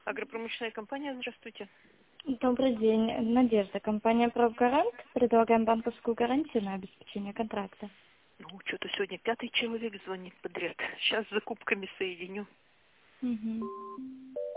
Агропромышленная компания, здравствуйте. Добрый день. Надежда. Компания «Правгарант». Предлагаем банковскую гарантию на обеспечение контракта. Ну, что-то сегодня 5-й человек звонит подряд. Сейчас с закупками соединю. Угу.